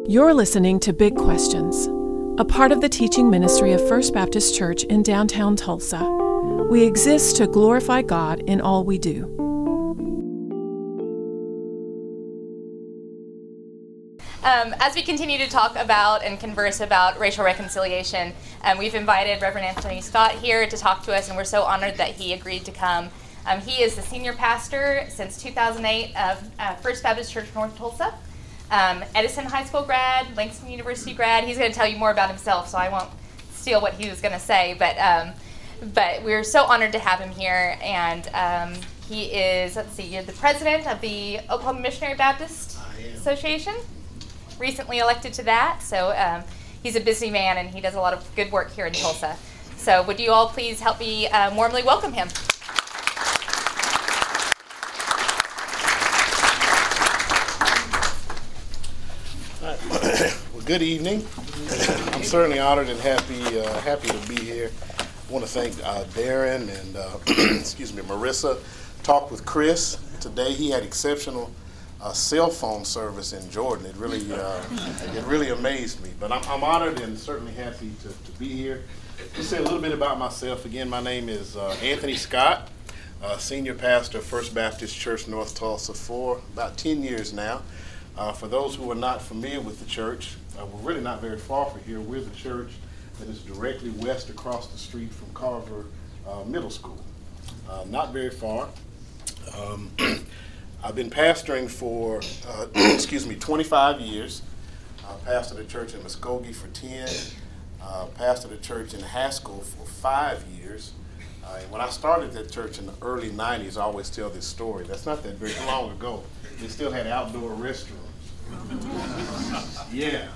You're listening to Big Questions, a part of the teaching ministry of First Baptist Church in downtown Tulsa. We exist to glorify God in all we do. As we continue to talk about and converse about racial reconciliation, we've invited Reverend Anthony Scott here to talk to us, and we're so honored that he agreed to come. He is the senior pastor since 2008 of First Baptist Church North Tulsa. Edison High School grad, Langston University grad. He's going to tell you more about himself, so I won't steal what he was going to say. But we're so honored to have him here, and he is, you're the president of the Oklahoma Missionary Baptist Association, recently elected to that. So he's a busy man, and he does a lot of good work here in Tulsa. So would you all please help me warmly welcome him? Good evening. I'm certainly honored and happy to be here. I want to thank Darren and Marissa. Talked with Chris today. He had exceptional cell phone service in Jordan. It really amazed me. But I'm honored and certainly happy to be here. Just say a little bit about myself. Again, my name is Anthony Scott, senior pastor of First Baptist Church North Tulsa for about 10 years now. For those who are not familiar with the church, we're really not very far from here. We're the church that is directly west across the street from Carver Middle School. Not very far. I've been pastoring for 25 years. Pastored a church in Muskogee for 10. Pastored a church in Haskell for 5 years. And when I started that church in the early 90s, I always tell this story. That's not that very long ago. They still had outdoor restrooms. Yeah.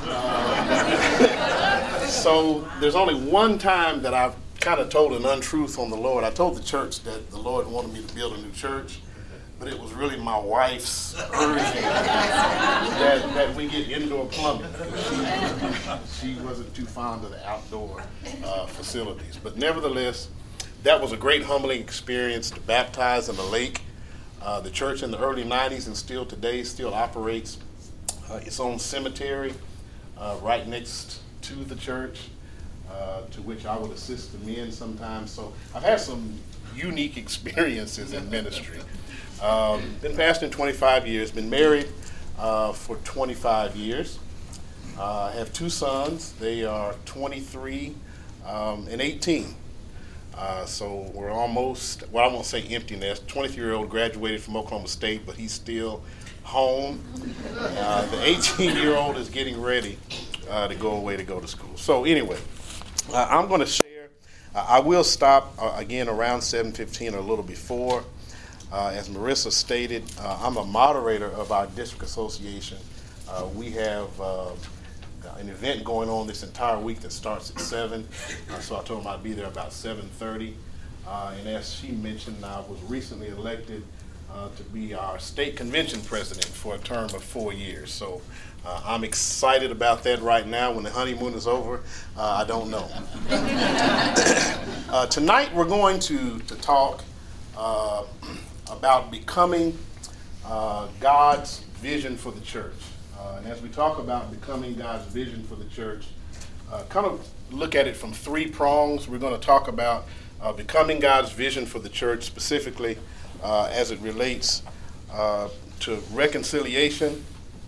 So there's only one time that I've kind of told an untruth on the Lord. I told the church that the Lord wanted me to build a new church, but it was really my wife's urging that we get indoor plumbing. She wasn't too fond of the outdoor facilities. But nevertheless, that was a great humbling experience to baptize in the lake. The church in the early 90s and still today still operates its own cemetery right next to the church, to which I would assist the men sometimes. So I've had some unique experiences in ministry. Been pastoring 25 years, been married for 25 years. I have two sons. They are 23 and 18. So we're almost, well, I won't say empty nest. 23-year-old graduated from Oklahoma State, but he's still home. The 18-year-old is getting ready to go away to go to school. So anyway, I'm going to share. I will stop again around 7:15 or a little before. As Marissa stated, I'm a moderator of our district association. We have an event going on this entire week that starts at 7, so I told them I'd be there about 7:30. And as she mentioned, I was recently elected to be our state convention president for a term of 4 years. So I'm excited about that right now. When the honeymoon is over, I don't know. Tonight we're going to talk about becoming God's vision for the church. And as we talk about becoming God's vision for the church, kind of look at it from 3 prongs. We're going to talk about becoming God's vision for the church, specifically as it relates to reconciliation,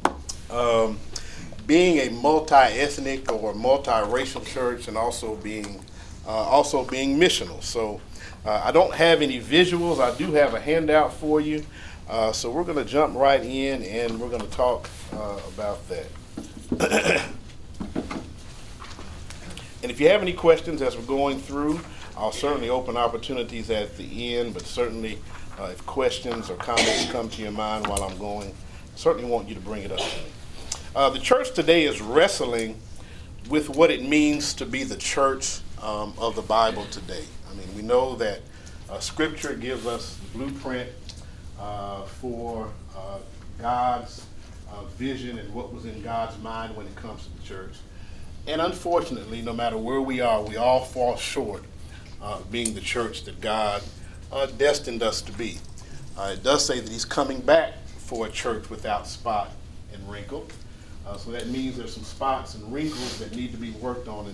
being a multi-ethnic or multi-racial church, and also being missional. So I don't have any visuals. I do have a handout for you. So we're going to jump right in, and we're going to talk about that. And if you have any questions as we're going through, I'll certainly open opportunities at the end, but certainly if questions or comments come to your mind while I'm going, certainly want you to bring it up to me. The church today is wrestling with what it means to be the church of the Bible today. I mean, we know that Scripture gives us the blueprint for God's vision and what was in God's mind when it comes to the church. And unfortunately, no matter where we are, we all fall short of being the church that God destined us to be. It does say that he's coming back for a church without spot and wrinkle. So that means there's some spots and wrinkles that need to be worked on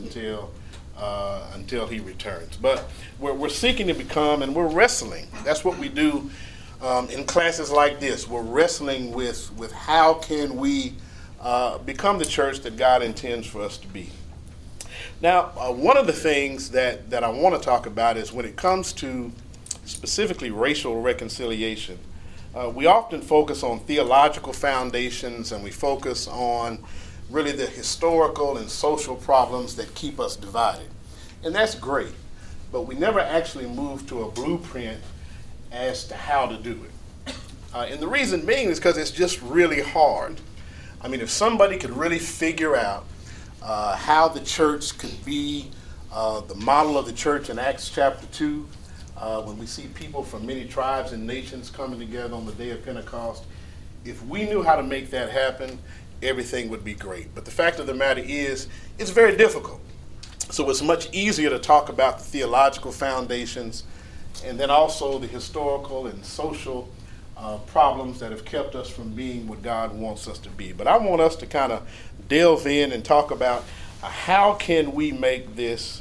until he returns. But we're seeking to become, and we're wrestling. That's what we do in classes like this. We're wrestling with how can we become the church that God intends for us to be. Now, one of the things that I want to talk about is when it comes to specifically racial reconciliation, we often focus on theological foundations, and we focus on really the historical and social problems that keep us divided. And that's great, but we never actually move to a blueprint as to how to do it. And the reason being is because it's just really hard. I mean, if somebody could really figure out how the church could be the model of the church in Acts chapter 2, when we see people from many tribes and nations coming together on the day of Pentecost, if we knew how to make that happen, everything would be great. But the fact of the matter is, it's very difficult. So it's much easier to talk about the theological foundations and then also the historical and social problems that have kept us from being what God wants us to be. But I want us to kind of delve in and talk about how can we make this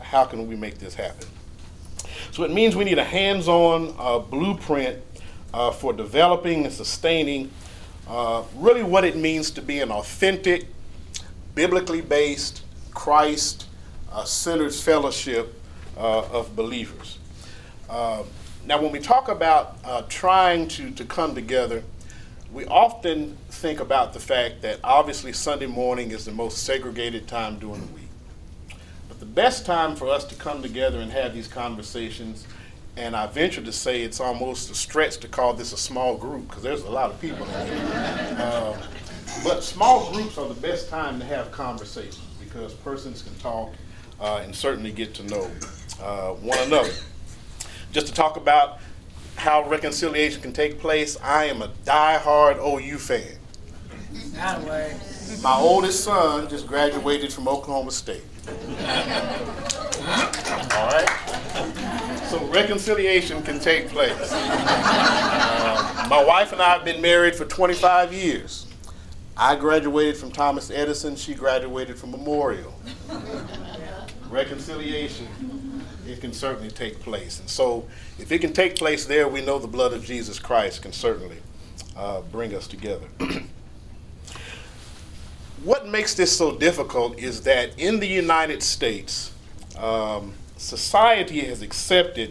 happen. So it means we need a hands-on blueprint for developing and sustaining really what it means to be an authentic, biblically based, Christ-centered fellowship of believers. Now, when we talk about trying to come together, we often think about the fact that obviously Sunday morning is the most segregated time during the week. But the best time for us to come together and have these conversations, and I venture to say it's almost a stretch to call this a small group because there's a lot of people in here. But small groups are the best time to have conversations because persons can talk and certainly get to know one another. Just to talk about how reconciliation can take place, I am a die-hard OU fan. My oldest son just graduated from Oklahoma State. All right? So reconciliation can take place. My wife and I have been married for 25 years. I graduated from Thomas Edison. She graduated from Memorial. Reconciliation, it can certainly take place. And so if it can take place there, we know the blood of Jesus Christ can certainly bring us together. What makes this so difficult is that in the United States, society has accepted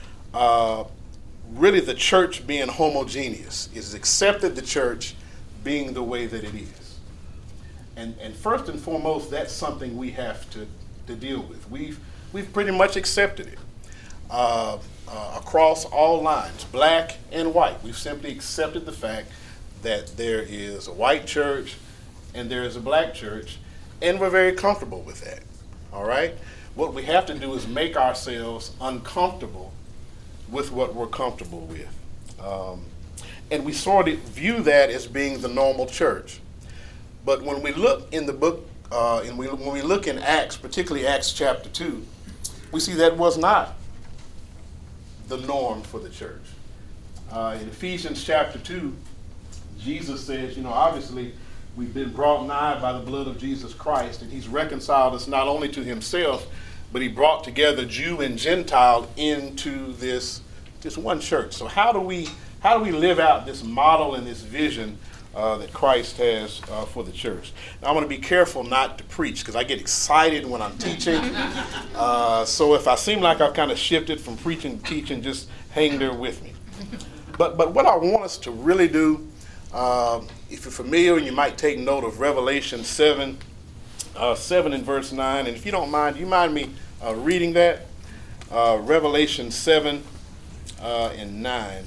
really the church being homogeneous. It has accepted the church being the way that it is. And first and foremost, that's something we have to deal with. We've pretty much accepted it across all lines, black and white. We've simply accepted the fact that there is a white church and there is a black church, and we're very comfortable with that. All right? What we have to do is make ourselves uncomfortable with what we're comfortable with. And we sort of view that as being the normal church. But when we look in the book, when we look in Acts, particularly Acts chapter 2, we see that was not the norm for the church. In Ephesians chapter 2, Jesus says, obviously we've been brought nigh by the blood of Jesus Christ, and he's reconciled us not only to himself, but he brought together Jew and Gentile into this one church. So how do we live out this model and this vision that Christ has for the church? Now, I'm going to be careful not to preach because I get excited when I'm teaching. So if I seem like I've kind of shifted from preaching to teaching, just hang there with me. But what I want us to really do, if you're familiar, you might take note of Revelation 7 in verse 9. And if you don't mind, do you mind me reading that? Revelation 7 and 9.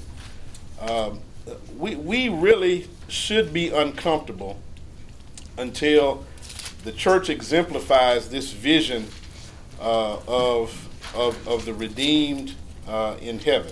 We really should be uncomfortable until the church exemplifies this vision of the redeemed in heaven.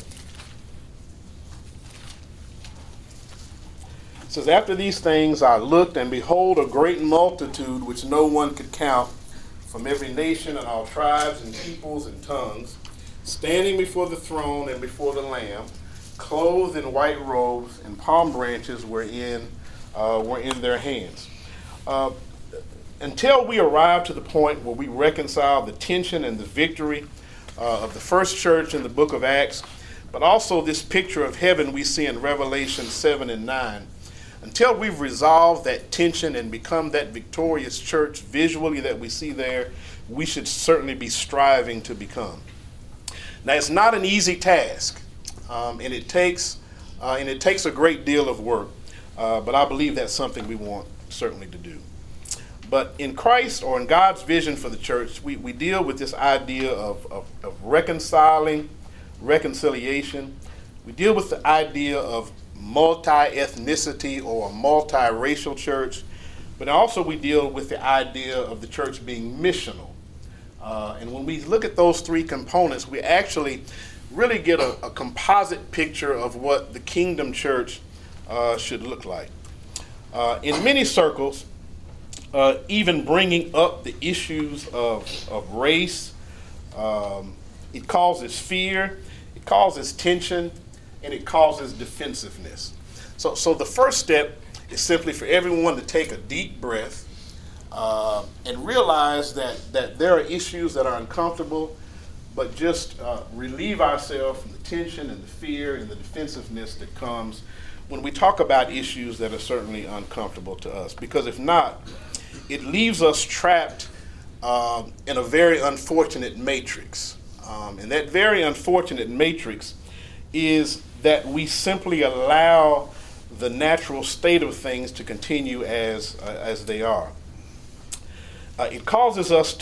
It says, after these things I looked, and behold, a great multitude which no one could count, from every nation and all tribes and peoples and tongues, standing before the throne and before the Lamb, clothed in white robes, and palm branches were in their hands. Until we arrive to the point where we reconcile the tension and the victory of the first church in the book of Acts, but also this picture of heaven we see in Revelation 7 and 9, until we've resolved that tension and become that victorious church visually that we see there, we should certainly be striving to become. Now, it's not an easy task, and it takes a great deal of work, but I believe that's something we want certainly to do. But in Christ, or in God's vision for the church, we deal with this idea of reconciliation. We deal with the idea of multi-ethnicity or a multi-racial church, but also we deal with the idea of the church being missional. And when we look at those three components, we actually really get a composite picture of what the kingdom church should look like. In many circles, even bringing up the issues of race, it causes fear, it causes tension, and it causes defensiveness. So the first step is simply for everyone to take a deep breath and realize that there are issues that are uncomfortable, but just relieve ourselves from the tension and the fear and the defensiveness that comes when we talk about issues that are certainly uncomfortable to us. Because if not, it leaves us trapped in a very unfortunate matrix. And that very unfortunate matrix is that we simply allow the natural state of things to continue as they are. It causes us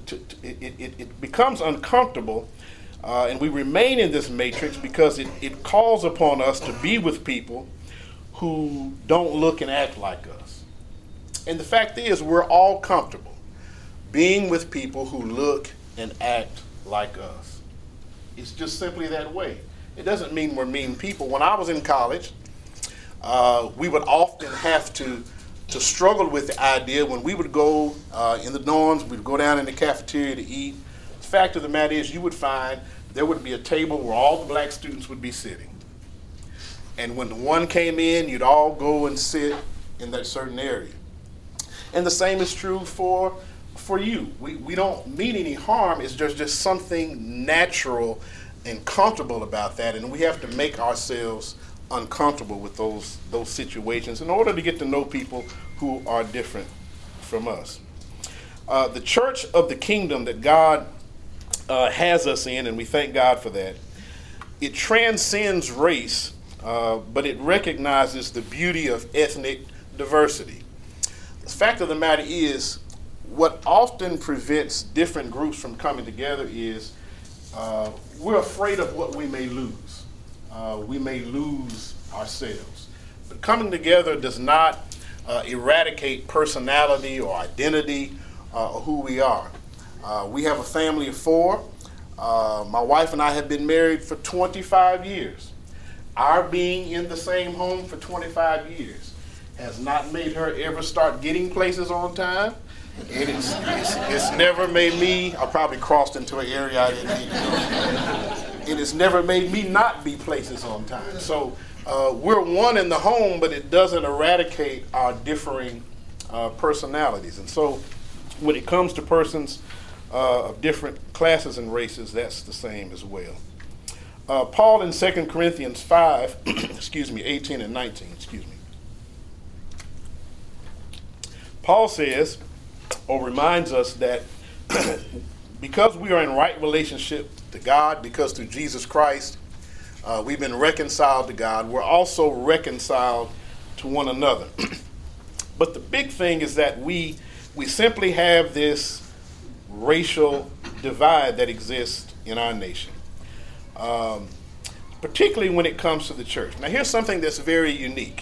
it becomes uncomfortable, and we remain in this matrix because it calls upon us to be with people who don't look and act like us. And the fact is, we're all comfortable being with people who look and act like us. It's just simply that way. It doesn't mean we're mean people. When I was in college, we would often have to struggle with the idea when we would go in the dorms, we'd go down in the cafeteria to eat. The fact of the matter is, you would find there would be a table where all the black students would be sitting. And when the one came in, you'd all go and sit in that certain area. And the same is true for you. We don't mean any harm. It's just something natural and comfortable about that, and we have to make ourselves uncomfortable with those situations in order to get to know people who are different from us. The church of the kingdom that God has us in, and we thank God for that, it transcends race, but it recognizes the beauty of ethnic diversity. The fact of the matter is, what often prevents different groups from coming together is we're afraid of what we may lose. We may lose ourselves. But coming together does not eradicate personality or identity or who we are. We have a family of 4. My wife and I have been married for 25 years. Our being in the same home for 25 years has not made her ever start getting places on time. And it's never made me, I probably crossed into an area I didn't need to go. It has never made me not be places on time. So we're one in the home, but it doesn't eradicate our differing personalities. And so when it comes to persons of different classes and races, that's the same as well. Paul in 2 Corinthians 5, 18 and 19, Paul says, or reminds us that because we are in right relationship to God, because through Jesus Christ we've been reconciled to God, we're also reconciled to one another. But the big thing is that we simply have this racial divide that exists in our nation, particularly when it comes to the church. Now, here's something that's very unique.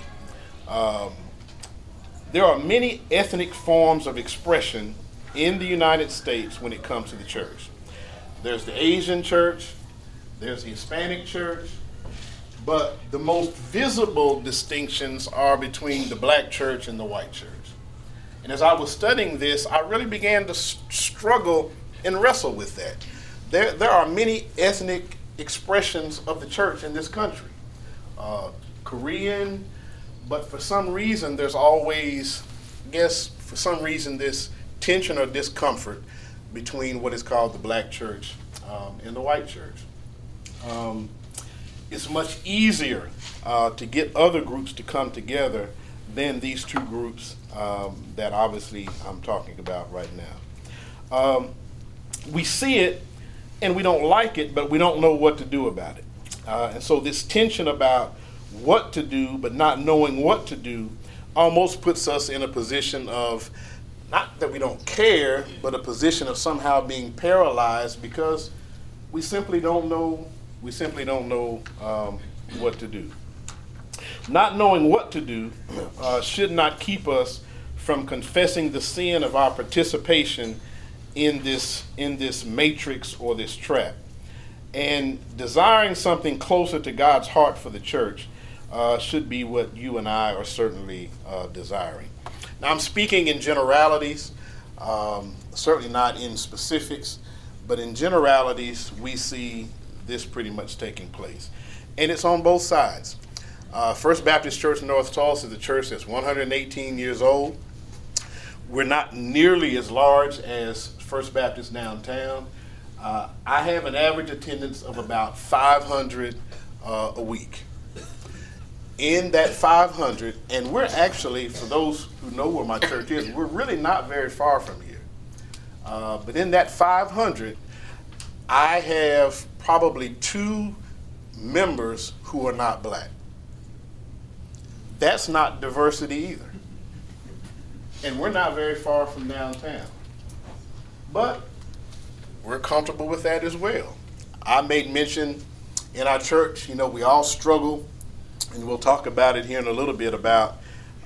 There are many ethnic forms of expression in the United States when it comes to the church. There's the Asian church, there's the Hispanic church, but the most visible distinctions are between the black church and the white church. And as I was studying this, I really began to struggle and wrestle with that. There are many ethnic expressions of the church in this country. Korean, but for some reason there's always guess, for some reason, this tension or discomfort between what is called the black church and the white church. It's much easier to get other groups to come together than these two groups that obviously I'm talking about right now. We see it and we don't like it, but we don't know what to do about it. And so this tension about what to do but not knowing what to do almost puts us in a position of, not that we don't care, but a position of somehow being paralyzed because we simply don't know what to do. Not knowing what to do should not keep us from confessing the sin of our participation in this matrix or this trap. And desiring something closer to God's heart for the church should be what you and I are certainly desiring. Now, I'm speaking in generalities, certainly not in specifics, but in generalities, we see this pretty much taking place. And it's on both sides. First Baptist Church in North Tulsa is a church that's 118 years old. We're not nearly as large as First Baptist downtown. I have an average attendance of about 500 a week. In that 500, and we're actually, for those who know where my church is, we're really not very far from here. But in that 500, I have probably 2 members who are not black. That's not diversity either. And we're not very far from downtown. But we're comfortable with that as well. I made mention in our church, we all struggle, and we'll talk about it here in a little bit about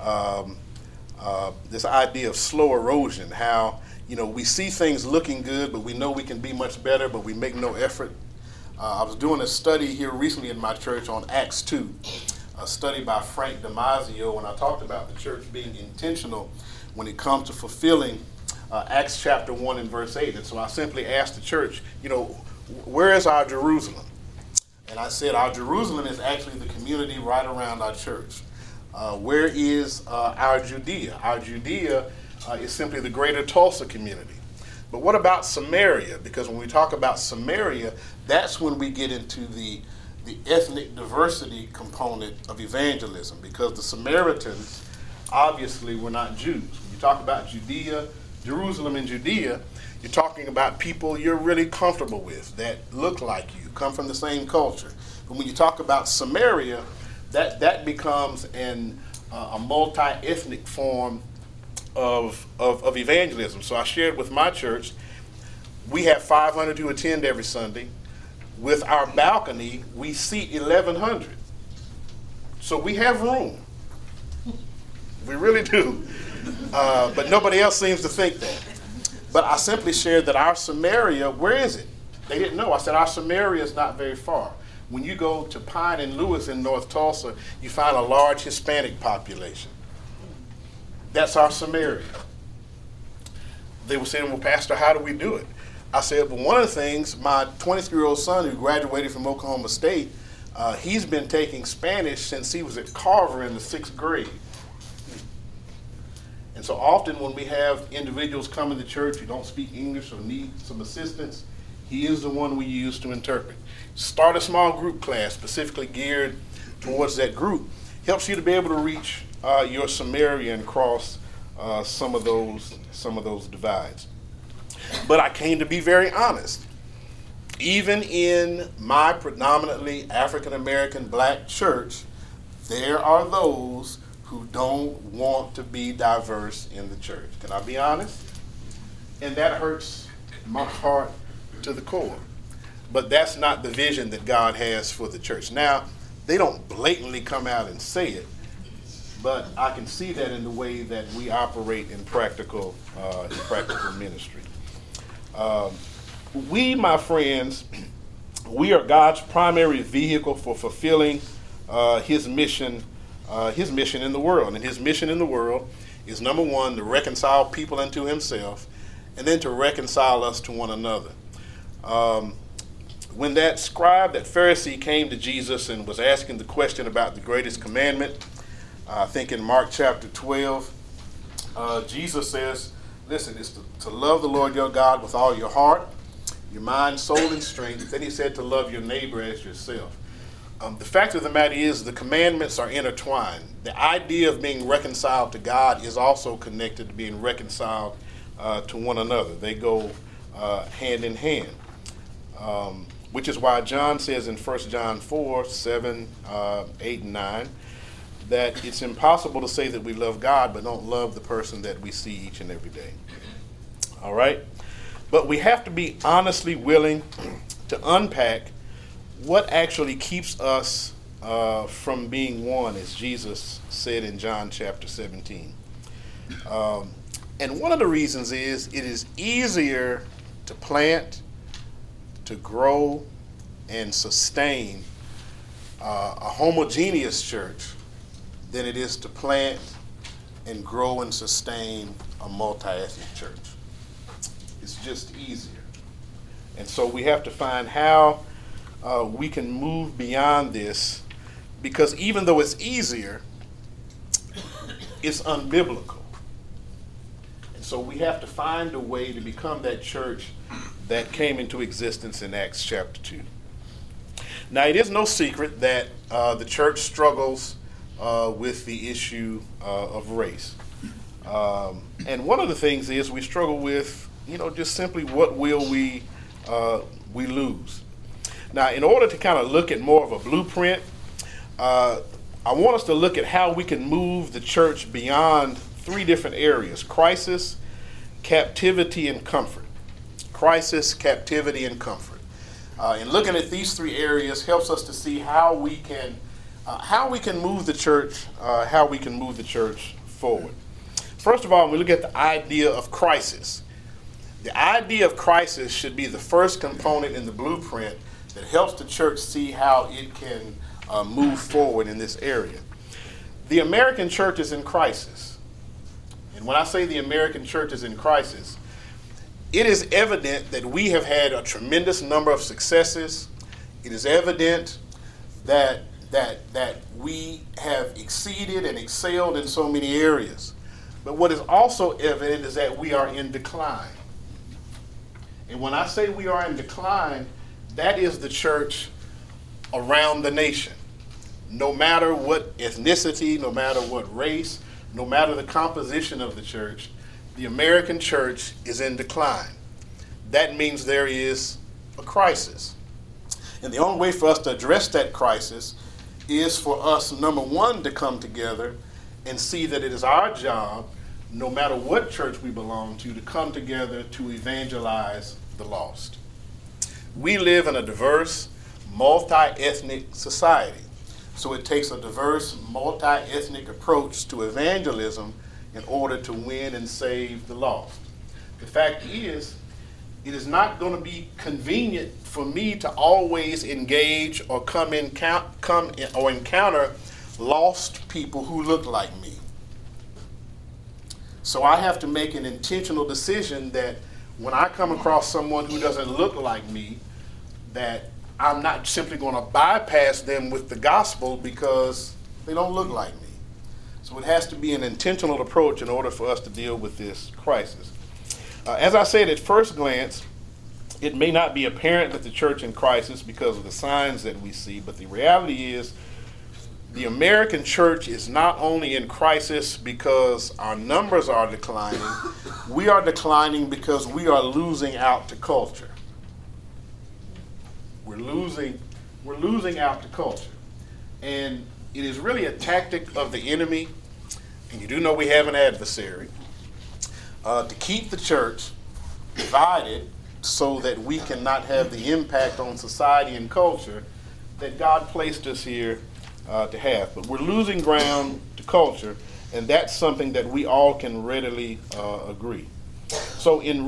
this idea of slow erosion, how, we see things looking good, but we know we can be much better, but we make no effort. I was doing a study here recently in my church on Acts 2, a study by Frank Damasio, and I talked about the church being intentional when it comes to fulfilling Acts chapter 1 and verse 8. And so I simply asked the church, where is our Jerusalem? And I said, our Jerusalem is actually the community right around our church. Where is our Judea? Our Judea is simply the greater Tulsa community. But what about Samaria? Because when we talk about Samaria, that's when we get into the ethnic diversity component of evangelism, because the Samaritans obviously were not Jews. When you talk about Judea, Jerusalem and Judea, you're talking about people you're really comfortable with, that look like you, come from the same culture. But when you talk about Samaria, that becomes a multi-ethnic form of evangelism. So I shared with my church, we have 500 who attend every Sunday. With our balcony, we seat 1,100. So we have room. We really do. But nobody else seems to think that. But I simply shared that our Samaria, where is it? They didn't know. I said our Samaria is not very far. When you go to Pine and Lewis in North Tulsa, you find a large Hispanic population. That's our Samaria. They were saying, well, Pastor, how do we do it? I said, well, one of the things, my 23-year-old son who graduated from Oklahoma State, he's been taking Spanish since he was at Carver in the 6th grade. And so often when we have individuals come into church who don't speak English or need some assistance, he is the one we use to interpret. Start a small group class specifically geared towards that group. Helps you to be able to reach your Samaria and cross some of those divides. But I came to be very honest. Even in my predominantly African-American black church, there are those who don't want to be diverse in the church. Can I be honest? And that hurts my heart to the core. But that's not the vision that God has for the church. Now, they don't blatantly come out and say it, but I can see that in the way that we operate in practical ministry. We, my friends, we are God's primary vehicle for fulfilling his mission in the world. And his mission in the world is, number one, to reconcile people unto himself, and then to reconcile us to one another. When that scribe, that Pharisee, came to Jesus and was asking the question about the greatest commandment, I think in Mark chapter 12, Jesus says, listen, it's to love the Lord your God with all your heart, your mind, soul, and strength. Then he said to love your neighbor as yourself. The fact of the matter is the commandments are intertwined. The idea of being reconciled to God is also connected to being reconciled to one another. They go hand in hand, which is why John says in 1 John 4, 7, 8, and 9, that it's impossible to say that we love God but don't love the person that we see each and every day. All right? But we have to be honestly willing to unpack what actually keeps us from being one, as Jesus said in John chapter 17. And one of the reasons is it is easier to plant, to grow, and sustain a homogeneous church than it is to plant and grow and sustain a multi-ethnic church. It's just easier. And so we have to find how we can move beyond this, because even though it's easier, it's unbiblical. And so we have to find a way to become that church that came into existence in Acts chapter 2. Now, it is no secret that the church struggles with the issue of race. And one of the things is we struggle with, just simply what will we lose. Now, in order to kind of look at more of a blueprint, I want us to look at how we can move the church beyond three different areas: crisis, captivity, and comfort. Crisis, captivity, and comfort. And looking at these three areas helps us to see how we can move the church forward. First of all, when we look at the idea of crisis, the idea of crisis should be the first component in the blueprint that helps the church see how it can move forward in this area. The American church is in crisis. And when I say the American church is in crisis, it is evident that we have had a tremendous number of successes. It is evident that we have exceeded and excelled in so many areas. But what is also evident is that we are in decline. And when I say we are in decline, that is the church around the nation. No matter what ethnicity, no matter what race, no matter the composition of the church, the American church is in decline. That means there is a crisis. And the only way for us to address that crisis is for us, number one, to come together and see that it is our job, no matter what church we belong to come together to evangelize the lost. We live in a diverse, multi-ethnic society. So it takes a diverse, multi-ethnic approach to evangelism in order to win and save the lost. The fact is, it is not going to be convenient for me to always engage or encounter lost people who look like me. So I have to make an intentional decision that when I come across someone who doesn't look like me, that I'm not simply going to bypass them with the gospel because they don't look like me. So it has to be an intentional approach in order for us to deal with this crisis. As I said, at first glance, it may not be apparent that the church is in crisis because of the signs that we see, but the reality is the American church is not only in crisis because our numbers are declining, we are declining because we are losing out to culture. We're losing out to culture. And it is really a tactic of the enemy, and you do know we have an adversary, to keep the church divided so that we cannot have the impact on society and culture that God placed us here to have. But we're losing ground to culture, and that's something that we all can readily agree. So in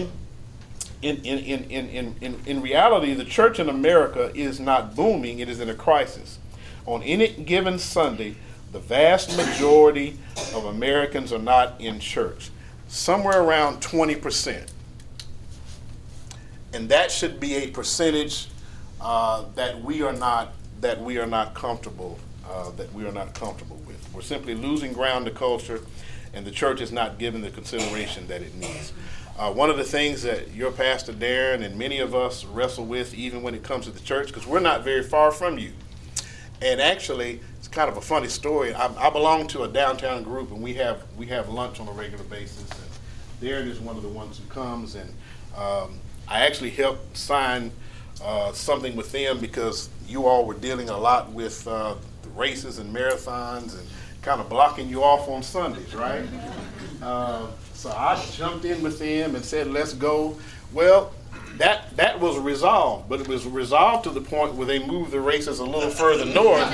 reality, the church in America is not booming, it is in a crisis. On any given Sunday, the vast majority of Americans are not in church, somewhere around 20%. And that should be a percentage that we are not comfortable that we are not comfortable with. We're simply losing ground to culture, and the church is not given the consideration that it needs. One of the things that your pastor Darren and many of us wrestle with, even when it comes to the church, because we're not very far from you. And actually, it's kind of a funny story. I belong to a downtown group, and we have lunch on a regular basis. And Darren is one of the ones who comes, and I actually helped sign something with them because you all were dealing a lot with the races and marathons and kind of blocking you off on Sundays, right? So I jumped in with them and said, let's go. Well, that was resolved, but it was resolved to the point where they moved the races a little further north.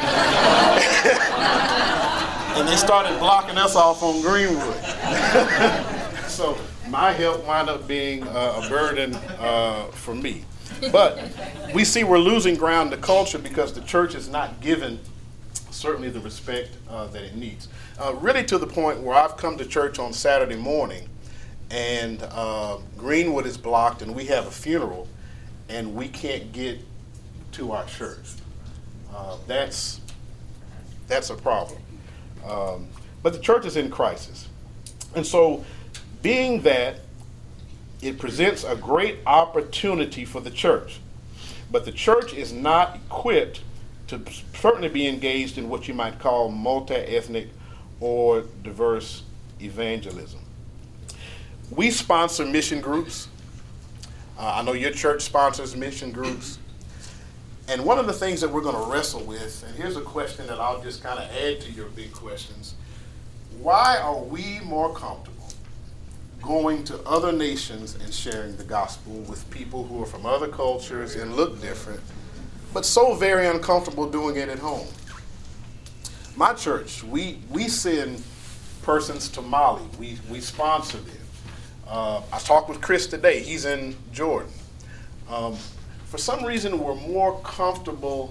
And they started blocking us off on Greenwood. So my help wound up being a burden for me. But we see we're losing ground to culture because the church is not given certainly the respect that it needs. Really to the point where I've come to church on Saturday morning and Greenwood is blocked and we have a funeral and we can't get to our church. That's a problem. But the church is in crisis. And so being that it presents a great opportunity for the church, but the church is not equipped to certainly be engaged in what you might call multi-ethnic or diverse evangelism. We sponsor mission groups. I know your church sponsors mission groups. And one of the things that we're going to wrestle with, and here's a question that I'll just kind of add to your big questions. Why are we more comfortable going to other nations and sharing the gospel with people who are from other cultures and look different, but so very uncomfortable doing it at home? My church, we send persons to Mali. We sponsor them. I talked with Chris today. He's in Jordan. For some reason, we're more comfortable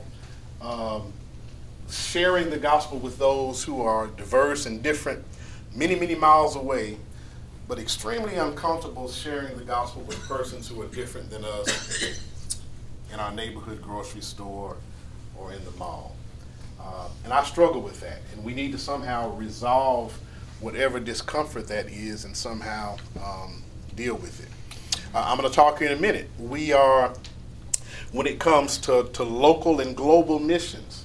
sharing the gospel with those who are diverse and different, many, many miles away, but extremely uncomfortable sharing the gospel with persons who are different than us in our neighborhood grocery store or in the mall. And I struggle with that, and we need to somehow resolve whatever discomfort that is and somehow deal with it. I'm going to talk here in a minute. We are, when it comes to local and global missions,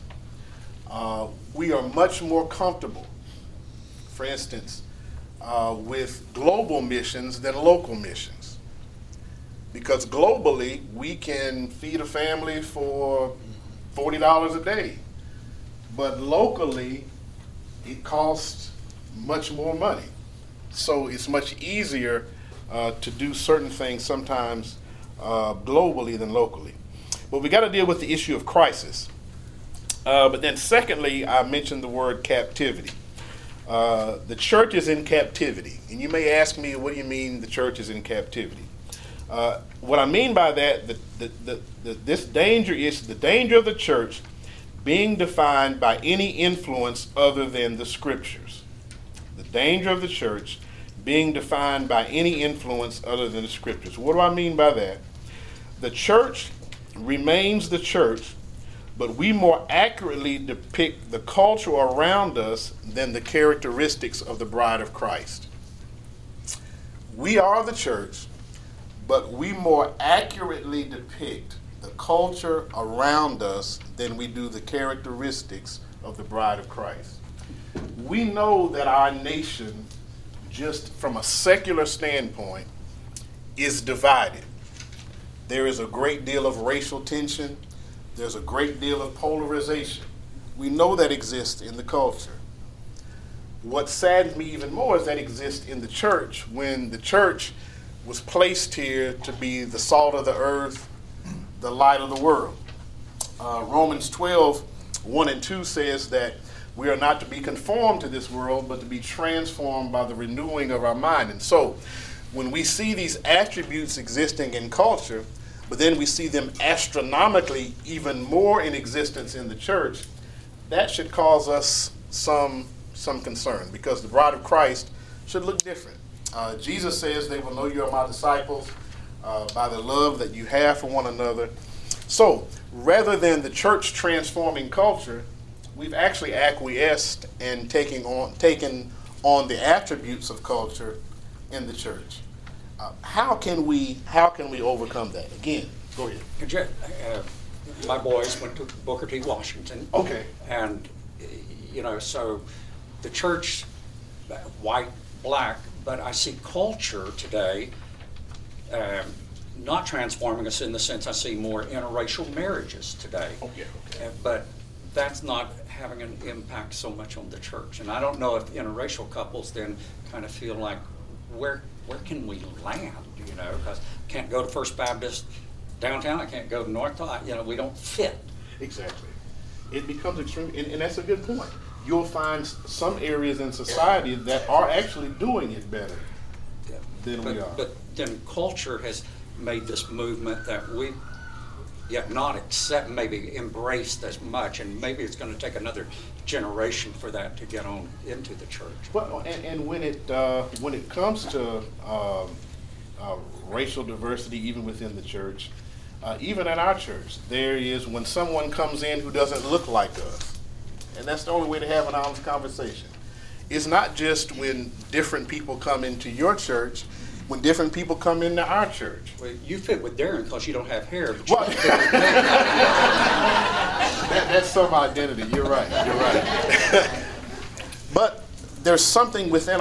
we are much more comfortable, for instance, with global missions than local missions. Because globally, we can feed a family for $40 a day. But locally, it costs much more money. So it's much easier to do certain things sometimes globally than locally. But we got to deal with the issue of crisis. But then secondly, I mentioned the word captivity. The church is in captivity. And you may ask me, what do you mean the church is in captivity? What I mean by that, this danger is the danger of the church being defined by any influence other than the scriptures. The danger of the church being defined by any influence other than the scriptures. What do I mean by that? The church remains the church, but we more accurately depict the culture around us than the characteristics of the bride of Christ. We are the church, but we more accurately depict the culture around us than we do the characteristics of the bride of Christ. We know that our nation, just from a secular standpoint, is divided. There is a great deal of racial tension. There's a great deal of polarization. We know that exists in the culture. What saddens me even more is that exists in the church, when the church was placed here to be the salt of the earth, the light of the world. Romans 12, 1 and 2 says that we are not to be conformed to this world, but to be transformed by the renewing of our mind. And so when we see these attributes existing in culture, but then we see them astronomically even more in existence in the church, that should cause us some concern, because the bride of Christ should look different. Jesus says they will know you are my disciples by the love that you have for one another. So rather than the church transforming culture, we've actually acquiesced and taken on the attributes of culture in the church. How can we overcome that? Again, go ahead. My boys went to Booker T. Washington. Okay. And, so the church, white, black, but I see culture today not transforming us in the sense I see more interracial marriages today. Okay. But that's not having an impact so much on the church. And I don't know if interracial couples then kind of feel like, where can we land, because I can't go to First Baptist downtown, I can't go to North, we don't fit. Exactly. It becomes extreme, and that's a good point. You'll find some areas in society that are actually doing it better than we are. But then culture has made this movement that we yet not accept, maybe embraced as much, and maybe it's going to take another generation for that to get on into the church. Well, and when it comes to racial diversity, even within the church, even in our church, there is when someone comes in who doesn't look like us, and that's the only way to have an honest conversation. It's not just when different people come into your church, when different people come into our church. Well, you fit with Darren because you don't have hair. But Well, that's some identity. You're right. But there's something within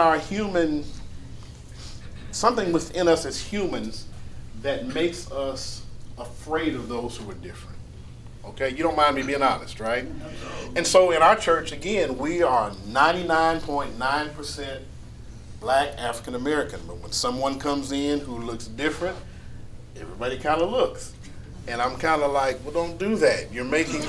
us as humans that makes us afraid of those who are different. Okay, you don't mind me being honest, right? And so in our church, again, we are 99.9% black African American. But when someone comes in who looks different, everybody kind of looks. And I'm kind of like, well, don't do that. You're making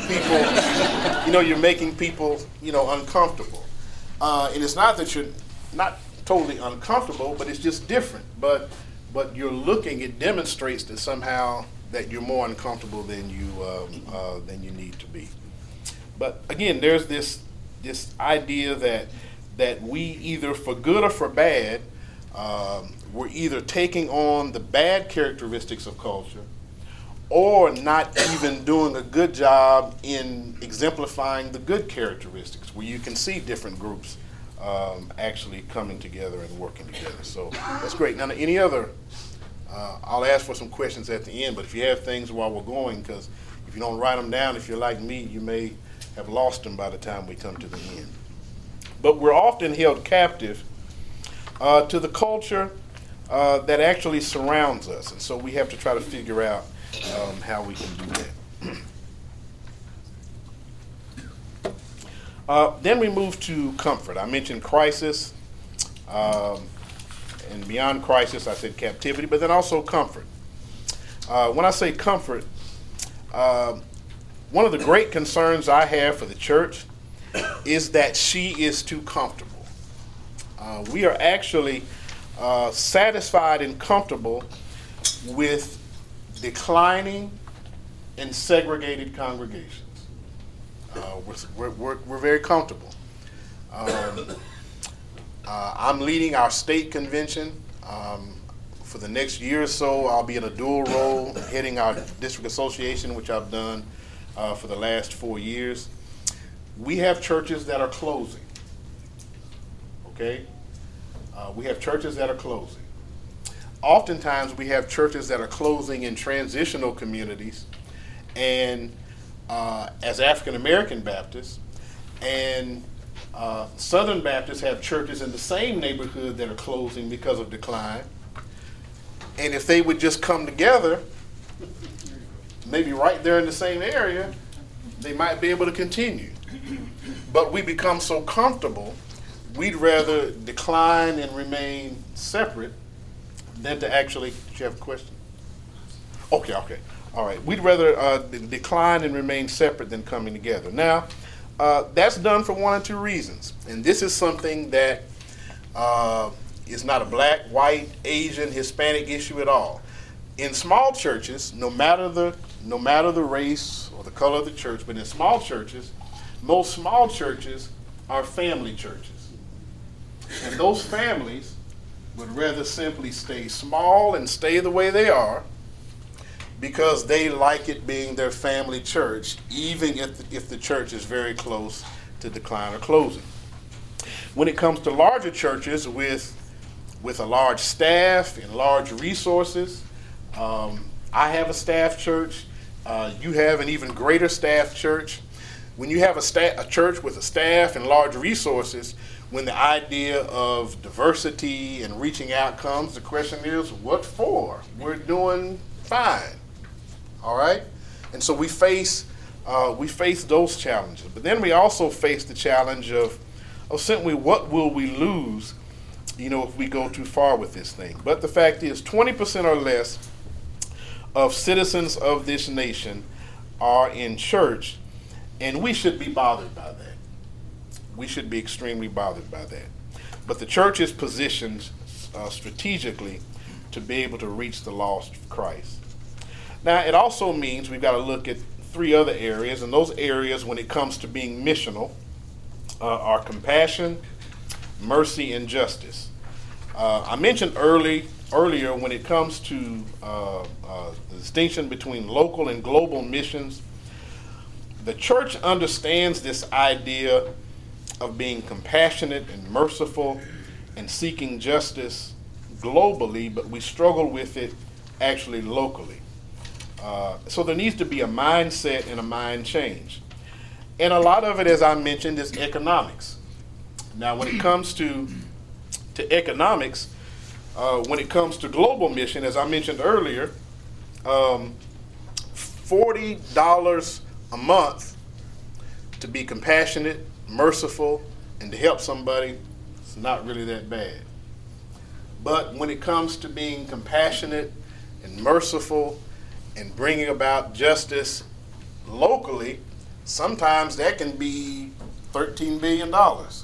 people, uncomfortable. And it's not that you're not totally uncomfortable, but it's just different. But you're looking, it demonstrates that somehow that you're more uncomfortable than you need to be. But again, there's this idea that we either for good or for bad, we're either taking on the bad characteristics of culture or not even doing a good job in exemplifying the good characteristics, where you can see different groups actually coming together and working together. So that's great. Now, any other, I'll ask for some questions at the end, but if you have things while we're going, because if you don't write them down, if you're like me, you may have lost them by the time we come to the end. But we're often held captive to the culture that actually surrounds us. And so we have to try to figure out how we can do that. Then we move to comfort. I mentioned crisis, and beyond crisis, I said captivity, but then also comfort. When I say comfort, one of the great concerns I have for the church is that she is too comfortable. We are actually satisfied and comfortable with declining and segregated congregations. We're very comfortable. I'm leading our state convention. For the next year or so, I'll be in a dual role, heading our district association, which I've done for the last 4 years. We have churches that are closing, okay? We have churches that are closing. Oftentimes, we have churches that are closing in transitional communities, and as African American Baptists, and Southern Baptists have churches in the same neighborhood that are closing because of decline. And if they would just come together, maybe right there in the same area, they might be able to continue. But we become so comfortable, we'd rather decline and remain separate than to actually, did you have a question? Okay. All right. We'd rather decline and remain separate than coming together. Now, that's done for one or two reasons. And this is something that is not a black, white, Asian, Hispanic issue at all. In small churches, no matter the race or the color of the church, but in small churches, most small churches are family churches. And those families would rather simply stay small and stay the way they are because they like it being their family church, even if the church is very close to decline or closing. When it comes to larger churches with a large staff and large resources, I have a staff church. You have an even greater staff church. When you have a church with a staff and large resources, when the idea of diversity and reaching out comes, the question is, what for? We're doing fine. All right? And so we face those challenges. But then we also face the challenge of simply what will we lose, if we go too far with this thing. But the fact is, 20% or less of citizens of this nation are in church, and we should be bothered by that. We should be extremely bothered by that. But the church is positioned strategically to be able to reach the lost of Christ. Now, it also means we've got to look at 3 other areas, and those areas, when it comes to being missional, are compassion, mercy, and justice. I mentioned earlier when it comes to the distinction between local and global missions, the church understands this idea of being compassionate and merciful and seeking justice globally, but we struggle with it actually locally. So there needs to be a mindset and a mind change. And a lot of it, as I mentioned, is economics. Now, when it comes to economics, when it comes to global mission, as I mentioned earlier, $40 a month to be compassionate, merciful, and to help somebody, it's not really that bad. But when it comes to being compassionate and merciful and bringing about justice locally, sometimes that can be $13 billion.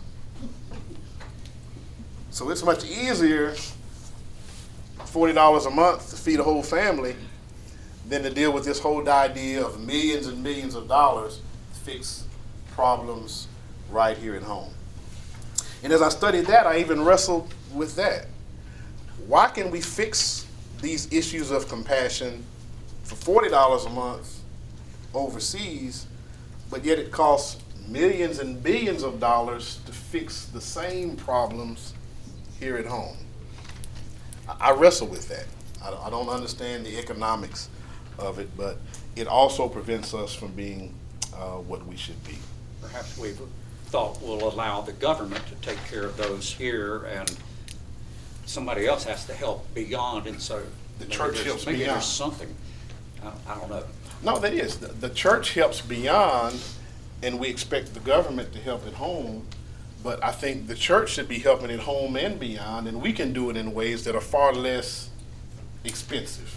So it's much easier, $40 a month to feed a whole family, than to deal with this whole idea of millions and millions of dollars to fix problems right here at home. And as I studied that, I even wrestled with that. Why can we fix these issues of compassion for $40 a month overseas, but yet it costs millions and billions of dollars to fix the same problems here at home? I wrestle with that. I don't understand the economics of it, but it also prevents us from being what we should be. Perhaps we've thought we'll allow the government to take care of those here, and somebody else has to help beyond, and so the church helps maybe beyond. There's something. I don't know. No, that is. The church helps beyond, and we expect the government to help at home, but I think the church should be helping at home and beyond, and we can do it in ways that are far less expensive.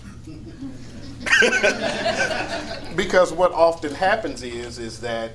Because what often happens is that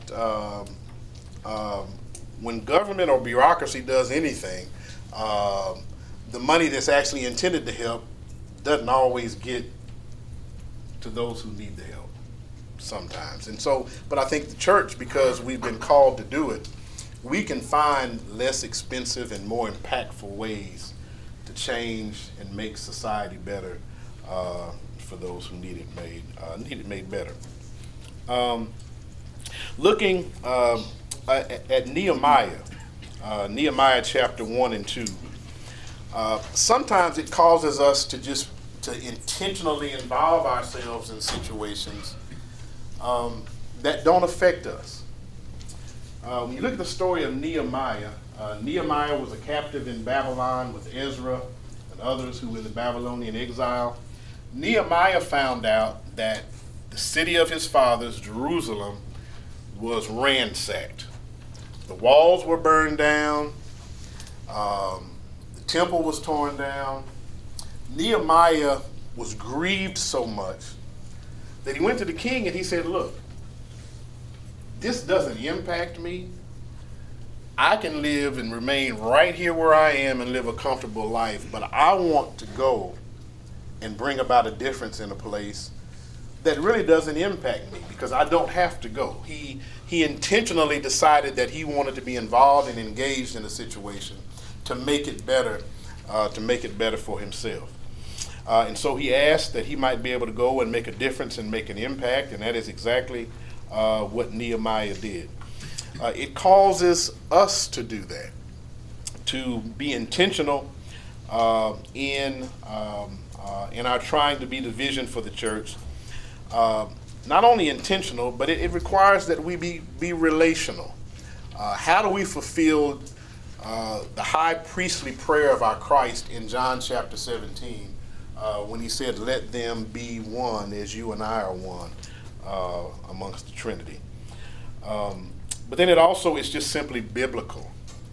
when government or bureaucracy does anything, the money that's actually intended to help doesn't always get to those who need the help sometimes. And so, but I think the church, because we've been called to do it, we can find less expensive and more impactful ways to change and make society better for those who need it made better. Looking at Nehemiah, Nehemiah chapter 1 and 2, sometimes it causes us to intentionally involve ourselves in situations that don't affect us. When you look at the story of Nehemiah, Nehemiah was a captive in Babylon with Ezra and others who were in the Babylonian exile. Nehemiah found out that the city of his fathers, Jerusalem, was ransacked. The walls were burned down. The temple was torn down. Nehemiah was grieved so much that he went to the king and he said, look, this doesn't impact me. I can live and remain right here where I am and live a comfortable life, but I want to go and bring about a difference in a place that really doesn't impact me because I don't have to go. He intentionally decided that he wanted to be involved and engaged in a situation to make it better for himself. And so he asked that he might be able to go and make a difference and make an impact, and that is exactly what Nehemiah did. It causes us to do that, to be intentional in our trying to be the vision for the church. Not only intentional, but it requires that we be relational. How do we fulfill the high priestly prayer of our Christ in John chapter 17 when he said, "Let them be one as you and I are one amongst the Trinity"? But then it also is just simply biblical.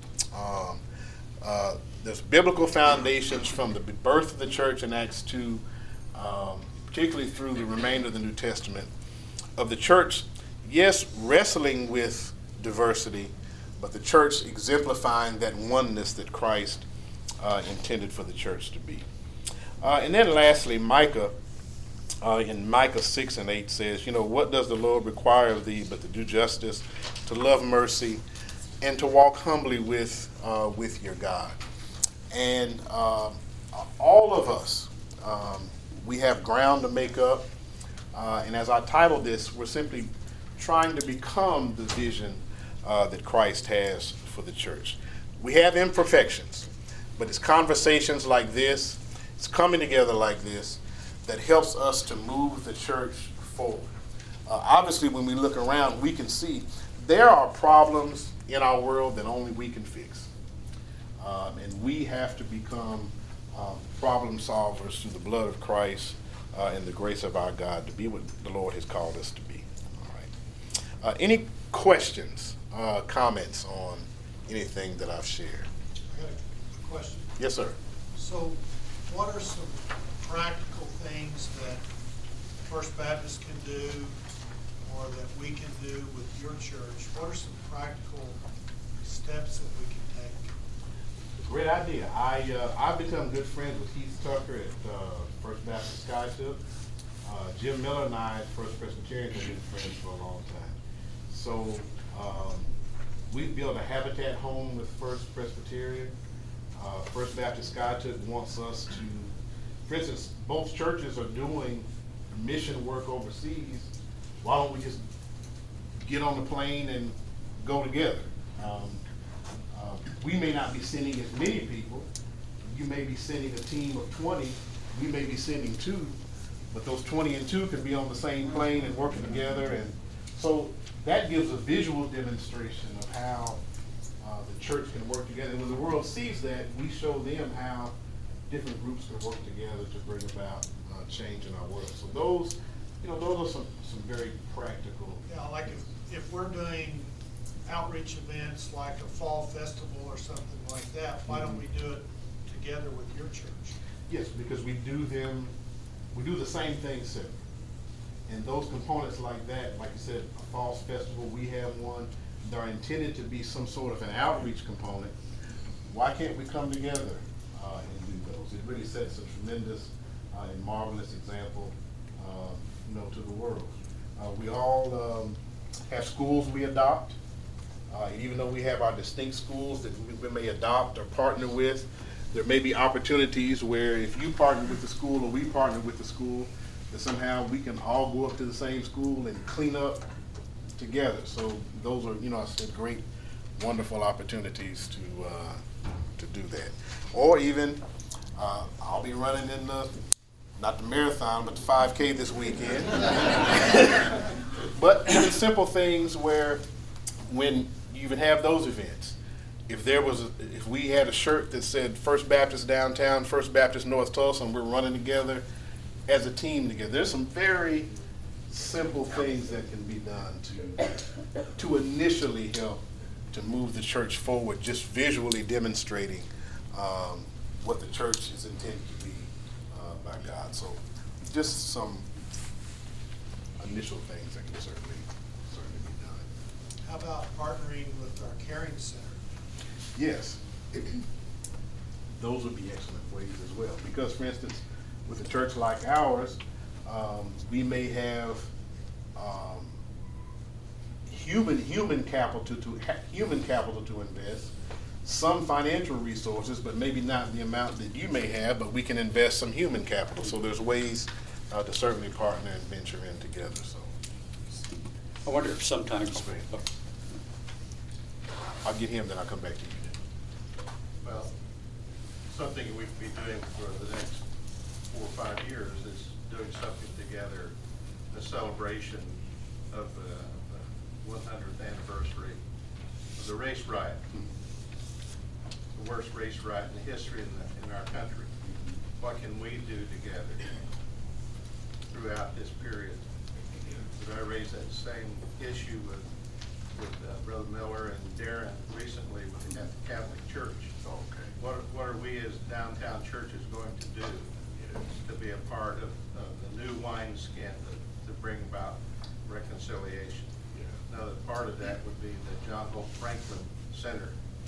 There's biblical foundations from the birth of the church in Acts 2, particularly through the remainder of the New Testament, of the church, yes, wrestling with diversity, but the church exemplifying that oneness that Christ intended for the church to be. And then lastly, Micah, in Micah 6 and 8 says, what does the Lord require of thee but to do justice, to love mercy, and to walk humbly with your God. And all of us, we have ground to make up. And as I titled this, we're simply trying to become the vision that Christ has for the church. We have imperfections, but it's conversations like this, it's coming together like this, that helps us to move the church forward. Obviously, when we look around, we can see there are problems in our world that only we can fix. And we have to become problem solvers through the blood of Christ and the grace of our God to be what the Lord has called us to be. All right. Any questions, comments on anything that I've shared? I got a question. Yes, sir. So what are some practical things that First Baptist can do or that we can do with your church? What are some practical steps that we can take? Great idea. I've become good friends with Heath Tucker at First Baptist Skytip. Jim Miller and I at First Presbyterian have been friends for a long time. So we've built a habitat home with First Presbyterian. First Baptist Skytip wants us to, for instance, both churches are doing mission work overseas. Why don't we just get on the plane and go together? We may not be sending as many people. You may be sending a team of 20. We may be sending 2, but those 20 and 2 could be on the same plane and working together. And so that gives a visual demonstration of how the church can work together. And when the world sees that, we show them how different groups can work together to bring about change in our world. So those are some very practical. Yeah, like if we're doing outreach events like a fall festival or something like that, why don't we do it together with your church? Yes, because we do the same thing separate. And those components like that, like you said, a fall festival, we have one. They're intended to be some sort of an outreach component. Why can't we come together and do those? It really sets a tremendous and marvelous example, to the world. We all have schools we adopt. And even though we have our distinct schools that we may adopt or partner with, there may be opportunities where if you partner with the school or we partner with the school, that somehow we can all go up to the same school and clean up together. So those are, I said, great, wonderful opportunities to do that. Or even, I'll be running in not the marathon, but the 5K this weekend. But even simple things where when you even have those events, if we had a shirt that said First Baptist Downtown, First Baptist North Tulsa, and we're running together as a team together, there's some very simple things that can be done to initially help to move the church forward, just visually demonstrating what the church is intended to be by God. So just some initial things that can certainly be done. How about partnering with our Caring Center? Yes, those would be excellent ways as well. Because, for instance, with a church like ours, we may have human capital to invest, some financial resources, but maybe not the amount that you may have, but we can invest some human capital. So there's ways to certainly partner and venture in together. So I wonder if sometimes, I'll get him, then I'll come back to you. Well, something we've been doing for the next 4 or 5 years is doing something together, a celebration of the 100th anniversary of the race riot, the worst race riot in history in our country. What can we do together throughout this period? Did I raise that same issue with Brother Miller and Darren recently at the Catholic Church? Okay. What are we as downtown churches going to do to be a part of the new wineskin to bring about reconciliation? Yeah. Another part of that would be the John Hope Franklin Center.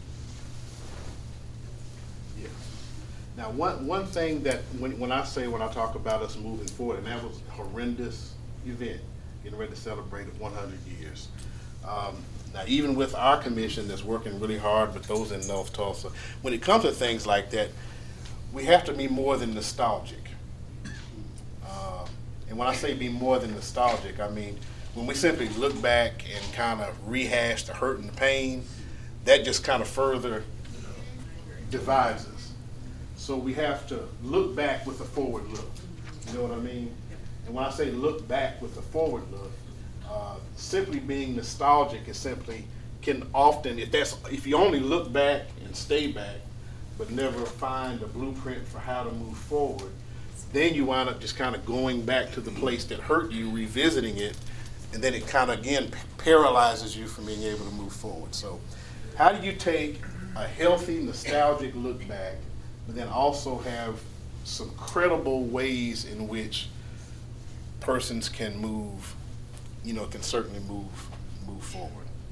Yes. Now, one thing that when I talk about us moving forward, and that was a horrendous event, getting ready to celebrate 100 years. Now, even with our commission that's working really hard with those in North Tulsa, when it comes to things like that, we have to be more than nostalgic. And when I say be more than nostalgic, I mean when we simply look back and kind of rehash the hurt and the pain, that just kind of further divides us. So we have to look back with a forward look. You know what I mean? And when I say look back with a forward look, simply being nostalgic is can often, if you only look back and stay back, but never find a blueprint for how to move forward, then you wind up just kind of going back to the place that hurt you, revisiting it, and then it kind of again paralyzes you from being able to move forward. So how do you take a healthy, nostalgic look back, but then also have some credible ways in which persons can move, can certainly move forward.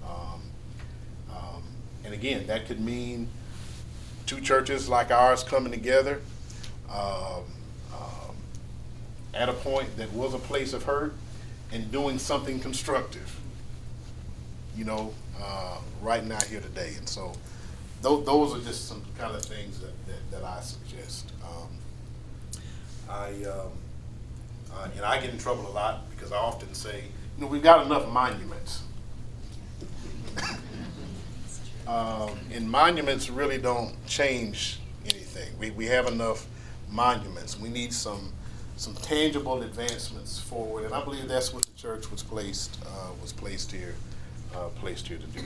And again, that could mean two churches like ours coming together at a point that was a place of hurt and doing something constructive, right now here today. And so those are just some kind of things that I suggest. And I get in trouble a lot because I often say, we've got enough monuments. And monuments really don't change anything. We have enough monuments. We need some tangible advancements forward, and I believe that's what the church was placed here to do.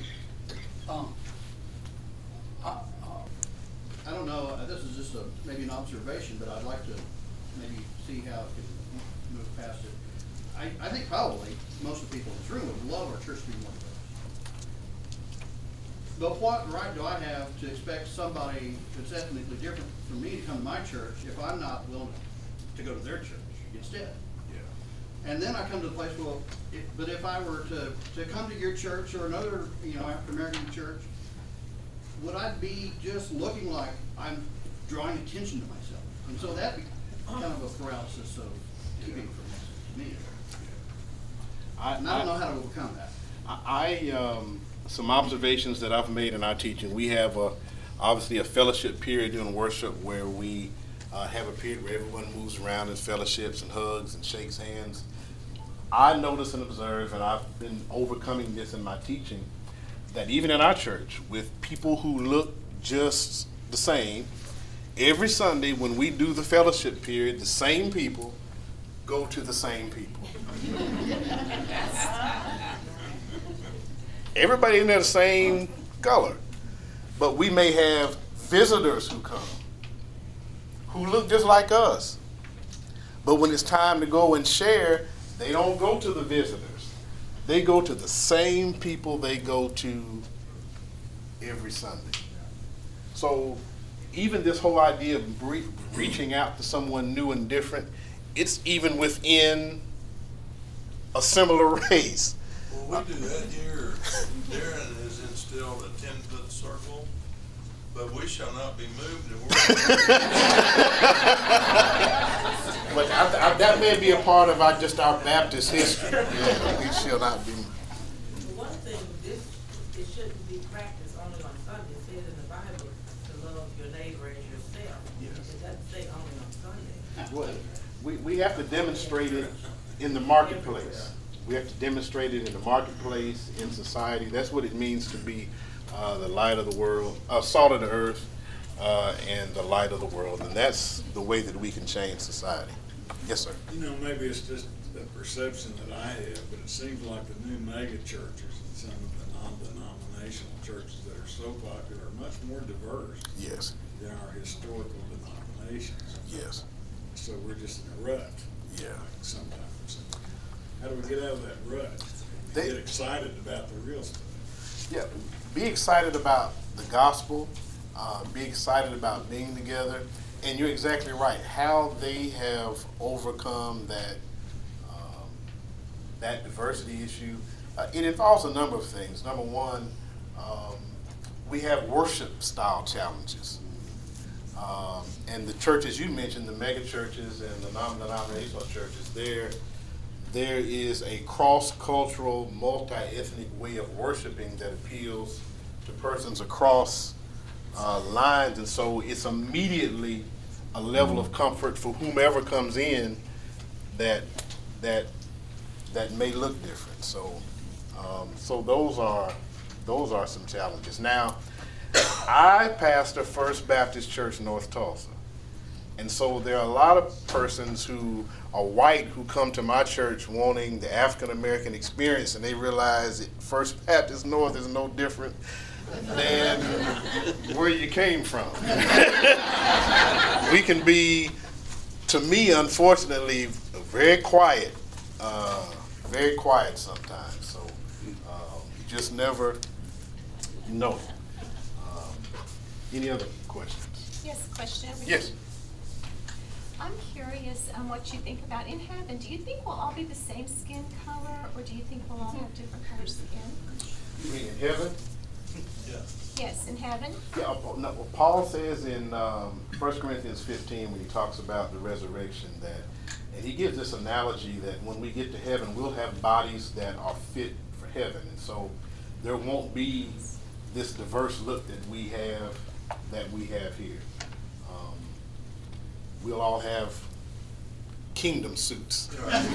I don't know. This is just maybe an observation, but I'd like to maybe see how it can move past it. I think probably most of the people in this room would love our church to be more diverse. But what right do I have to expect somebody that's ethnically different from me to come to my church if I'm not willing to go to their church instead? Yeah. And then I come to the place, but if I were to come to your church or another, African American church, would I be just looking like I'm drawing attention to myself? And so that'd be kind of a paralysis of keeping from me. I don't know how to overcome that. Some observations that I've made in our teaching. We have obviously a fellowship period during worship where we have a period where everyone moves around and fellowships and hugs and shakes hands. I notice and observe, and I've been overcoming this in my teaching, that even in our church, with people who look just the same, every Sunday when we do the fellowship period, the same people go to the same people. Everybody in there the same color, but we may have visitors who come who look just like us. But when it's time to go and share, they don't go to the visitors. They go to the same people they go to every Sunday. So even this whole idea of reaching out to someone new and different, it's even within a similar race. Well, we do that here. Darren has instilled a 10-foot circle, but we shall not be moved. And But that may be a part of our Baptist history. Yeah, we shall not be. One thing, it shouldn't be practiced only on Sunday. It says in the Bible we have to demonstrate it in the marketplace. We have to demonstrate it in the marketplace, in society. That's what it means to be the light of the world, salt of the earth, and the light of the world. And that's the way that we can change society. Yes, sir. You know, maybe it's just a perception that I have, but it seems like the new mega churches and some of the non-denominational churches that are so popular are much more diverse Yes. than our historical denominations. Yes. So we're just in a rut. Yeah. Sometimes. How do we get out of that rut? They- Get excited about the real stuff. Yeah, be excited about the gospel, be excited about being together, and you're exactly right. How they have overcome that diversity issue, it involves a number of things. Number one, we have worship style challenges. And the churches you mentioned, the mega churches and the non-denominational churches, there is a cross-cultural, multi-ethnic way of worshiping that appeals to persons across lines, and so it's immediately a level of comfort for whomever comes in that may look different. So those are some challenges. Now, I pastor First Baptist Church, North Tulsa. And so there are a lot of persons who are white who come to my church wanting the African American experience, and they realize that First Baptist North is no different than where you came from. We can be, to me, unfortunately, very quiet sometimes. So you just never know. Any other questions? Yes, question over here. Yes. I'm curious what you think about in heaven. Do you think we'll all be the same skin color, or do you think we'll all have different color skin? You mean in heaven? Yes, in heaven. Yeah, no, Paul says in 1 Corinthians 15 when he talks about the resurrection and he gives this analogy that when we get to heaven, we'll have bodies that are fit for heaven. And so there won't be this diverse look that we have here. We'll all have kingdom suits.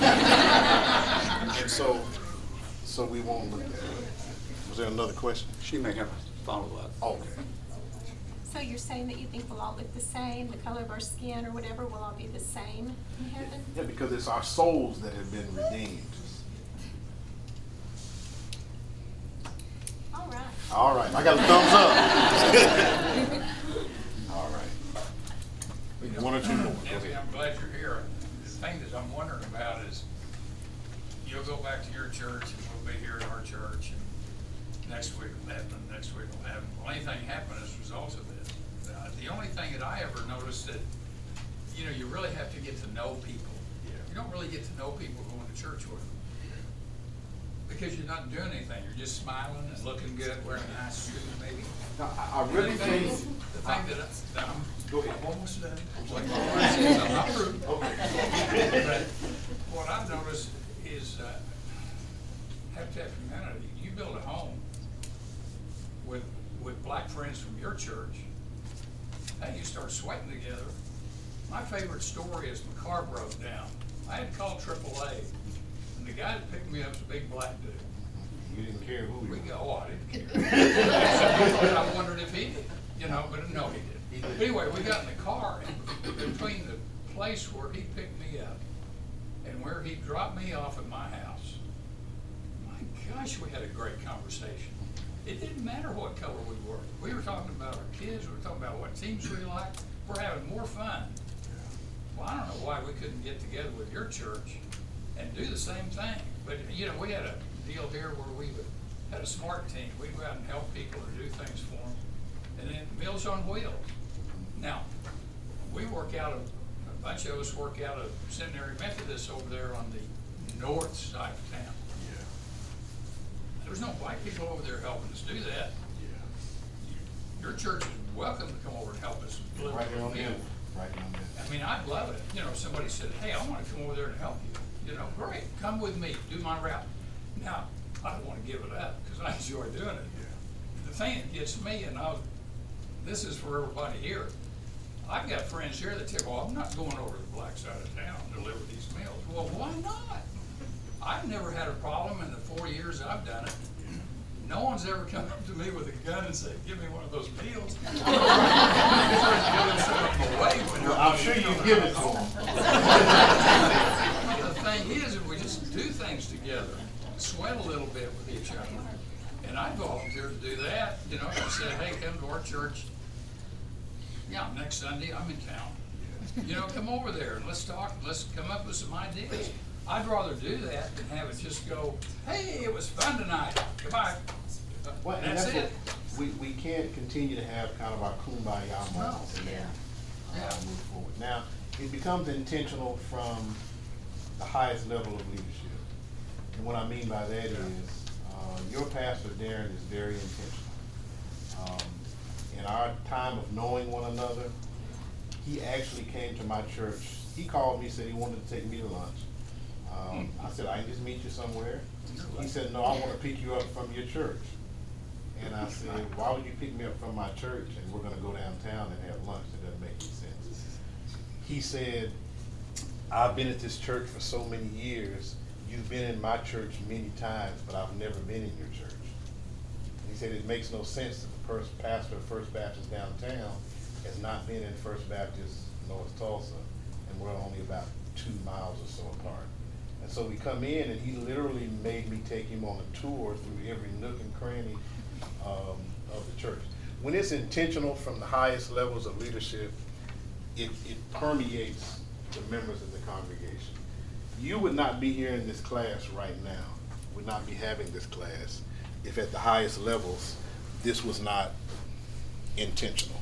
And so we won't look that way. Was there another question? She may have a follow-up. Okay. So you're saying that you think we'll all look the same, the color of our skin or whatever will all be the same in heaven? Yeah, because it's our souls that have been redeemed. All right. All right, I got a thumbs up. All right. One or two more. Nancy, I'm glad you're here. The thing that I'm wondering about is, you'll go back to your church and we'll be here at our church, and next week will happen, next week will happen. Will anything happen as a result of this? The only thing that I ever noticed that, you really have to get to know people. You don't really get to know people going to church with them. Because you're not doing anything. You're just smiling and looking good, wearing a nice suit maybe. No, I really think. The thing that I'm almost done. Okay. I'm not rude. Okay. But what I've noticed is Habitat for Humanity, you build a home with black friends from your church, and you start sweating together. My favorite story is my car broke down. I had called AAA, and the guy that picked me up was a big black dude. You didn't care who We you go, oh, I didn't care. I wondered if he did, but no, he didn't. But anyway, we got in the car, and between the place where he picked me up and where he dropped me off at my house, my gosh, we had a great conversation. It didn't matter what color we were. We were talking about our kids, we were talking about what teams we liked. We're having more fun. Well, I don't know why we couldn't get together with your church and do the same thing. But, we had a deal here where we had a smart team. We'd go out and help people or do things for them. And then Meals on Wheels. Now, we work out a bunch of us work out of Seminary Methodist over there on the north side of town. Yeah. There's no white people over there helping us do that. Yeah. Your church is welcome to come over and help us. Right here on the end. Right here on the end. I mean, I'd love it. If somebody said, hey, I want to come over there and help you. Great, come with me, do my route. Now, I don't want to give it up because I enjoy doing it. Yeah. The thing that gets me, and this is for everybody here, I've got friends here that say, well, I'm not going over to the black side of town to deliver these meals. Well, why not? I've never had a problem in the 4 years I've done it. No one's ever come up to me with a gun and said, give me one of those meals. I'm sure you give it to them. The thing is, we just do things together, sweat a little bit with each other. And I volunteered to do that. You know, I said, hey, come to our church. Yeah, next Sunday I'm in town. You know, come over there and let's talk. Let's come up with some ideas. I'd rather do that than have it just go, hey, it was fun tonight. Goodbye. Well, and That's it. We can't continue to have kind of our kumbaya moments and then move forward. Now, it becomes intentional from the highest level of leadership. And what I mean by that is, your pastor, Darren, is very intentional. In our time of knowing one another, he actually came to my church. He called me, said he wanted to take me to lunch. I said, I can just meet you somewhere. He said, no, I want to pick you up from your church. And I said, why would you pick me up from my church and we're going to go downtown and have lunch? That doesn't make any sense. He said, I've been at this church for so many years. You've been in my church many times, but I've never been in your church. And he said, it makes no sense that the pastor of First Baptist downtown has not been in First Baptist North Tulsa, and we're only about 2 miles or so apart. And so we come in, and he literally made me take him on a tour through every nook and cranny of the church. When it's intentional from the highest levels of leadership, it permeates the members of the congregation. You would not be here in this class right now, would not be having this class, if at the highest levels this was not intentional.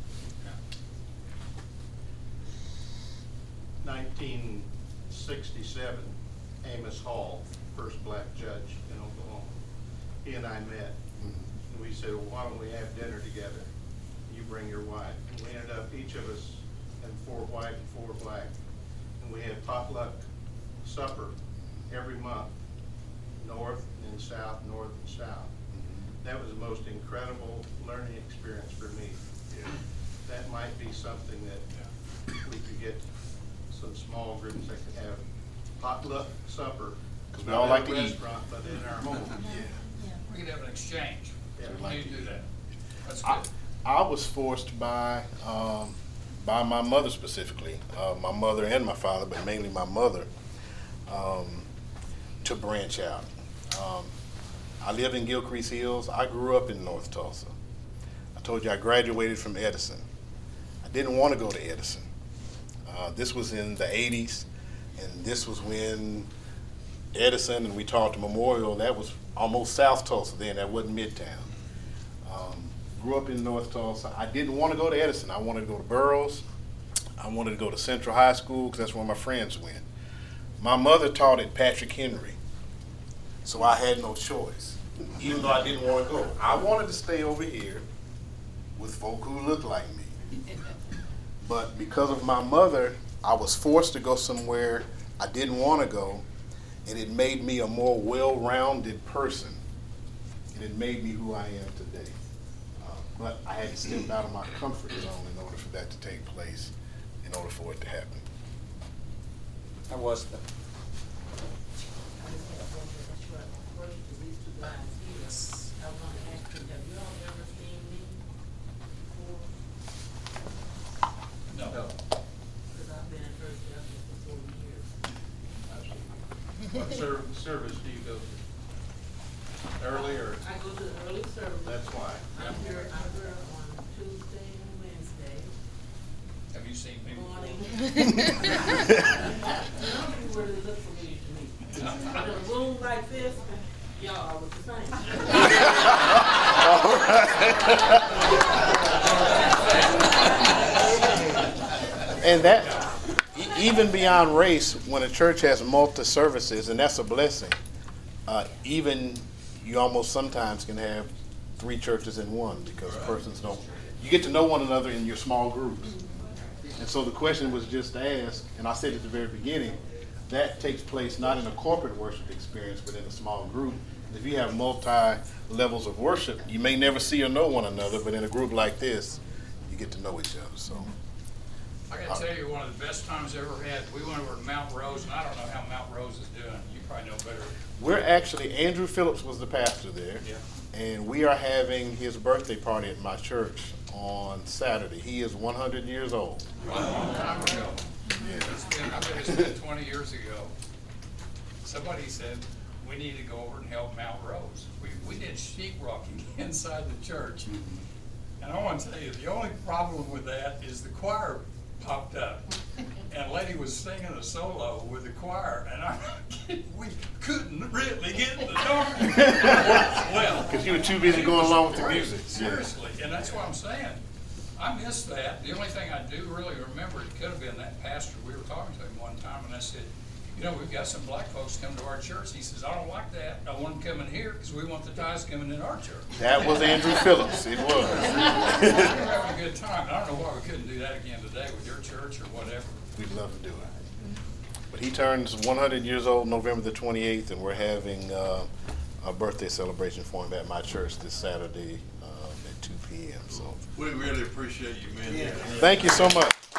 1967, Amos Hall, first black judge in Oklahoma. He and I met, and we said, well, why don't we have dinner together? You bring your wife. And we ended up, each of us, and 4 white and 4 black, and we had potluck supper every month, north and south, north and south. That was the most incredible learning experience for me. Yeah. That might be something that we could get some small groups that could have potluck supper. Because we all like to eat. Restaurant, but in our home. We could have an exchange. Yeah. We need to do that. That's good. I was forced by my mother specifically, my mother and my father, but mainly my mother, to branch out. I live in Gilcrease Hills. I grew up in North Tulsa. I told you I graduated from Edison. I didn't want to go to Edison. This was in the 80s, and this was when Edison, and we talked to Memorial, that was almost South Tulsa then, that wasn't Midtown. Grew up in North Tulsa. I didn't want to go to Edison. I wanted to go to Burroughs. I wanted to go to Central High School because that's where my friends went. My mother taught at Patrick Henry, so I had no choice, even though I didn't want to go. I wanted to stay over here with folk who looked like me. But because of my mother, I was forced to go somewhere I didn't want to go, and it made me a more well-rounded person, and it made me who I am today. But I had to step out of my comfort zone in order for that to take place, in order for it to happen. How was that? No. Because I've been in First Baptist for 40 years. What service do you go to? Early or? I go to the early service. That's why. I'm here on Tuesday and Wednesday. Have you seen me Morning. before? Some people really look for me to meet. But in a room like this, y'all was the same. And that, even beyond race, when a church has multi-services, and that's a blessing, even you almost sometimes can have 3 churches in one because persons don't, you get to know one another in your small groups. And so the question was just asked, and I said at the very beginning, that takes place not in a corporate worship experience, but in a small group. If you have multi-levels of worship, you may never see or know one another, but in a group like this, you get to know each other. So I gotta tell you, one of the best times I ever had, we went over to Mount Rose, and I don't know how Mount Rose is doing. You probably know better. We're actually, Andrew Phillips was the pastor there. Yeah. And we are having his birthday party at my church on Saturday. He is 100 years old. A long time ago. Yeah. I bet it's been 20 years ago. Somebody said, we need to go over and help Mount Rose. We did sheetrocking inside the church. And I want to tell you, the only problem with that is the choir popped up. And a lady was singing a solo with the choir, and we couldn't really get in the door. Well, because you were too busy going along with the great, music. Seriously, and that's what I'm saying. I missed that. The only thing I do really remember, it could have been that pastor. We were talking to him one time, and I said, you know, we've got some black folks come to our church. He says, I don't like that. I want them coming here because we want the tithes coming in our church. That was Andrew Phillips. It was. We were having a good time. I don't know why we couldn't do that again today with your church or whatever. We'd love to do it. But he turns 100 years old November the 28th, and we're having a birthday celebration for him at my church this Saturday at 2 p.m. So We really appreciate you being here. thank you so much.